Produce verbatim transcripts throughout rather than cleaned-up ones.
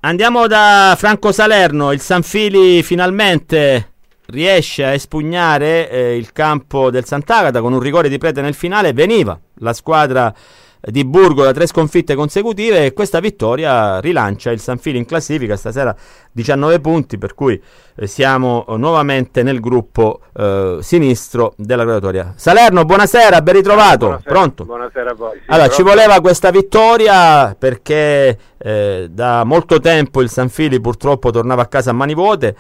Andiamo da Franco Salerno. Il Sanfili finalmente riesce a espugnare eh, il campo del Sant'Agata con un rigore di Prete nel finale. Veniva la squadra di Burgo da tre sconfitte consecutive e questa vittoria rilancia il Sanfili in classifica, stasera diciannove punti, per cui eh, siamo nuovamente nel gruppo eh, sinistro della graduatoria. Salerno, buonasera, ben ritrovato. Buonasera, pronto? Buonasera a voi. Sì, allora, pronto? Ci voleva questa vittoria perché eh, da molto tempo il Sanfili purtroppo tornava a casa a mani vuote,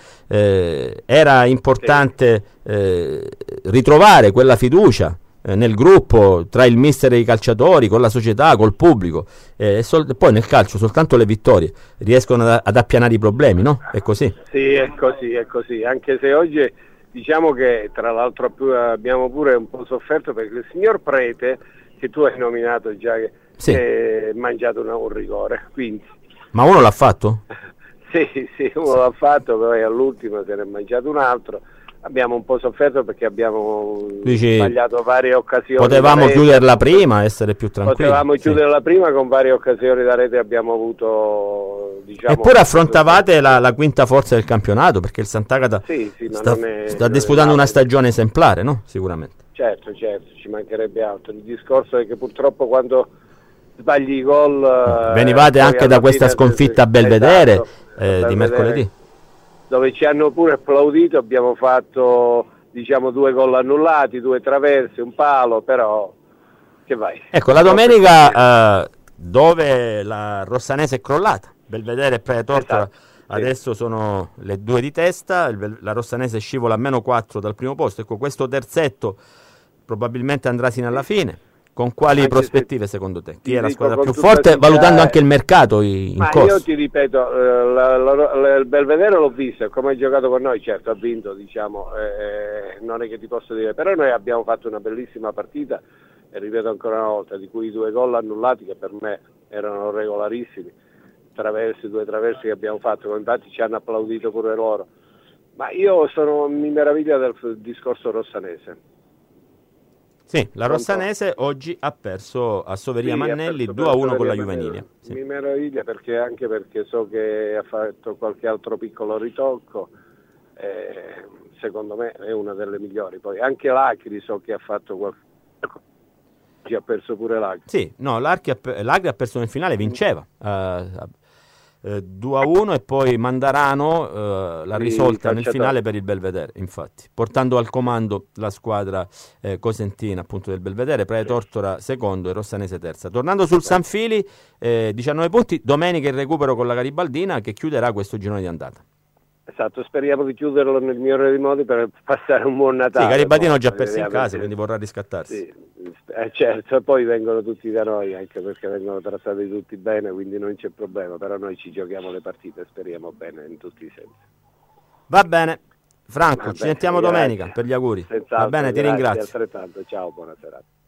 eh, era importante eh, ritrovare quella fiducia nel gruppo, tra il mister e i calciatori, con la società, col pubblico, eh, e sol- poi nel calcio soltanto le vittorie riescono ad, ad appianare i problemi, no? È così? Sì, è così, è così, anche se oggi diciamo che tra l'altro più abbiamo pure un po' sofferto perché il signor Prete, che tu hai nominato già, che sì. è mangiato una, un rigore, quindi... Ma uno l'ha fatto? sì, sì, uno l'ha fatto, poi all'ultimo se ne è mangiato un altro. Abbiamo un po' sofferto perché abbiamo Dici, sbagliato varie occasioni. potevamo chiuderla prima, essere più tranquilli. Potevamo sì. chiuderla prima, con varie occasioni da rete abbiamo avuto, diciamo... Eppure affrontavate la, la quinta forza del campionato, perché il Sant'Agata sì, sì, sta, è, sta disputando una stagione esemplare, no? Sicuramente. Certo, certo, ci mancherebbe altro. Il discorso è che purtroppo quando sbagli i gol... Venivate eh, anche da questa fine, sconfitta a Belvedere, esatto, eh, Belvedere, di mercoledì. Dove ci hanno pure applaudito, abbiamo fatto... diciamo due gol annullati, due traverse, un palo, però che vai. Ecco, la domenica eh, dove la Rossanese è crollata, Belvedere e Praia Tortora, esatto, adesso sì. sono le due di testa, il, la Rossanese scivola a meno quattro dal primo posto. Ecco, questo terzetto probabilmente andrà sino alla fine. Con quali Anche prospettive secondo te? Chi è la squadra più tutta forte, sincerità, valutando anche il mercato in ma corso? io ti ripeto, eh, la, la, la, il Belvedere l'ho visto, come ha giocato con noi, certo ha vinto, diciamo, eh, non è che ti posso dire, però noi abbiamo fatto una bellissima partita, e ripeto ancora una volta, di cui due gol annullati che per me erano regolarissimi, traversi, due traversi che abbiamo fatto, infatti ci hanno applaudito pure loro, ma io sono, mi meraviglia del discorso rossanese. Sì, la Rossanese oggi ha perso a Soveria sì, Mannelli due a uno con la Juvenilia. Sì. Mi meraviglia perché anche perché so che ha fatto qualche altro piccolo ritocco, eh, secondo me è una delle migliori. Poi anche l'Acri so che ha fatto qualche... Ci ha perso pure l'Acri. Sì, no, l'Acri ha, l'Acri ha perso nel finale, vinceva. Uh, Uh, due a uno e poi Mandarano uh, l'ha risolta nel finale per il Belvedere, infatti, portando al comando la squadra eh, cosentina appunto del Belvedere, Praia Tortora secondo e Rossanese terza. Tornando sul Sanfili, eh, diciannove punti, domenica il recupero con la Garibaldina che chiuderà questo girone di andata. Esatto, speriamo di chiuderlo nel migliore dei modi per passare un buon Natale. Sì, Garibaldino ha già poi, perso in casa, quindi vorrà riscattarsi. Sì, eh, certo, poi vengono tutti da noi, anche perché vengono trattati tutti bene, quindi non c'è problema, però noi ci giochiamo le partite, speriamo bene in tutti i sensi. Va bene, Franco, Va ci bene, sentiamo grazie. domenica per gli auguri. Senz'altro, Va bene, ti grazie, ringrazio. Altrettanto, ciao, buona serata.